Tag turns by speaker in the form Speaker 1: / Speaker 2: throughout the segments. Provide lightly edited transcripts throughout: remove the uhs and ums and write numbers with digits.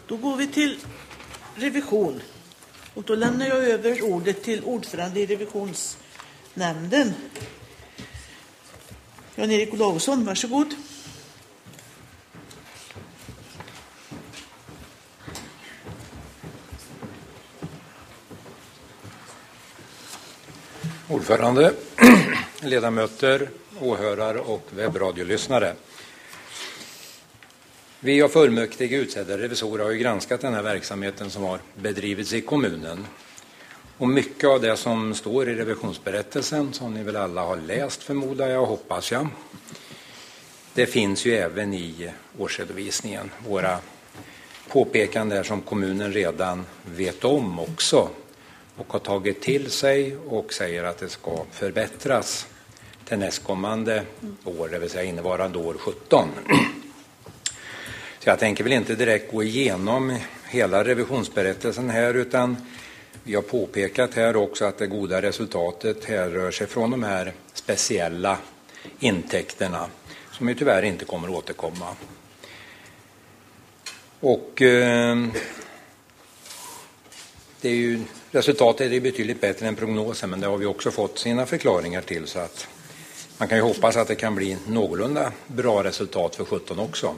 Speaker 1: Då går vi till revision. Och då lämnar jag över ordet till ordförande i revisionsnämnden. Jan-Erik Olausson, varsågod.
Speaker 2: Ordförande, ledamöter, åhörare och webbradiolyssnare. Vi av fullmäktige utsedda revisorer har ju granskat den här verksamheten som har bedrivits i kommunen. Och mycket av det som står i revisionsberättelsen, som ni väl alla har läst förmodar jag och hoppas jag, det finns ju även i årsredovisningen. Våra påpekanden som kommunen redan vet om också och har tagit till sig och säger att det ska förbättras till nästkommande år, det vill säga innevarande år 17. Så jag tänker väl inte direkt gå igenom hela revisionsberättelsen här, utan vi har påpekat här också att det goda resultatet här rör sig från de här speciella intäkterna som ju tyvärr inte kommer att återkomma. Och det är ju, resultatet är betydligt bättre än prognosen, men det har vi också fått sina förklaringar till, så att man kan ju hoppas att det kan bli någorlunda bra resultat för 17 också.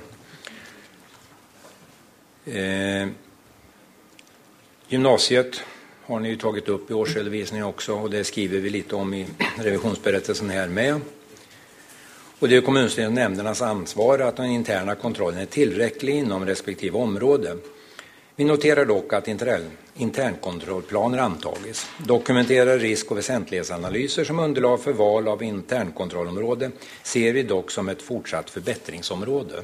Speaker 2: Gymnasiet har ni ju tagit upp i årsredovisningen också, och det skriver vi lite om i revisionsberättelsen här med. Och det är kommunstyrelsens och nämndernas ansvar att den interna kontrollen är tillräcklig inom respektive område. Vi noterar dock att internkontrollplaner antagits. Dokumenterar risk- och väsentlighetsanalyser som underlag för val av internkontrollområde ser vi dock som ett fortsatt förbättringsområde.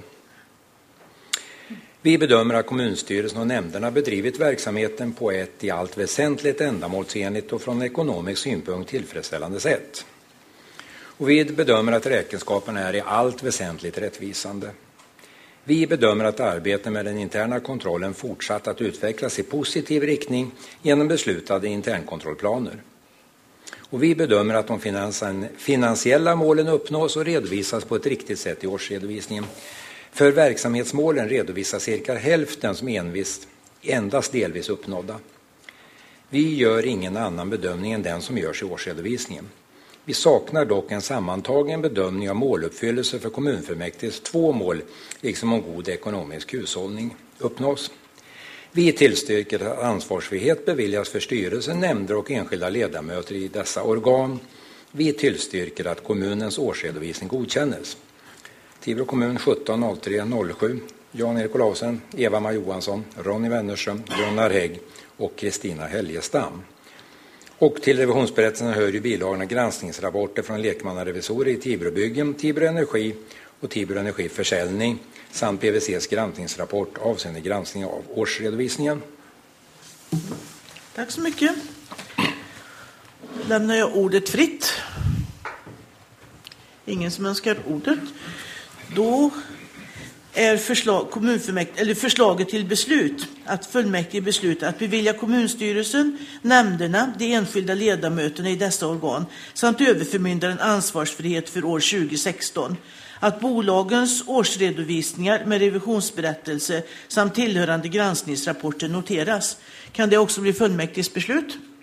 Speaker 2: Vi bedömer att kommunstyrelsen och nämnderna bedrivit verksamheten på ett i allt väsentligt ändamålsenligt och från ekonomisk synpunkt tillfredsställande sätt. Och vi bedömer att räkenskaperna är i allt väsentligt rättvisande. Vi bedömer att arbetet med den interna kontrollen fortsatt att utvecklas i positiv riktning genom beslutade internkontrollplaner. Och vi bedömer att de finansiella målen uppnås och redovisas på ett riktigt sätt i årsredovisningen. För verksamhetsmålen redovisas cirka hälften som endast delvis uppnådda. Vi gör ingen annan bedömning än den som görs i årsredovisningen. Vi saknar dock en sammantagen bedömning av måluppfyllelse för kommunfullmäktiges 2 mål, liksom om god ekonomisk hushållning uppnås. Vi tillstyrker att ansvarsfrihet beviljas för styrelsen, nämnder och enskilda ledamöter i dessa organ. Vi tillstyrker att kommunens årsredovisning godkännes. Tibro kommun 17.03.07. Jan-Erik Olausson, Eva-Maj Johansson, Ronny Wennerström, Gunnar Hägg och Kristina Helgestam. Och till revisionsberättelsen hör ju bilagorna granskningsrapporter från lekmannarevisorer i Tibrobyggen, Tibro Energi och Tibro Energiförsäljning samt PwCs granskningsrapport avseende granskning av årsredovisningen.
Speaker 1: Tack så mycket. Lämnar jag ordet fritt. Ingen som önskar ordet. Då är förslaget till beslut att fullmäktige beslutar att bevilja kommunstyrelsen, nämnderna, de enskilda ledamöterna i dessa organ samt överförmyndaren ansvarsfrihet för år 2016. Att bolagens årsredovisningar med revisionsberättelse samt tillhörande granskningsrapporter noteras. Kan det också bli fullmäktiges beslut?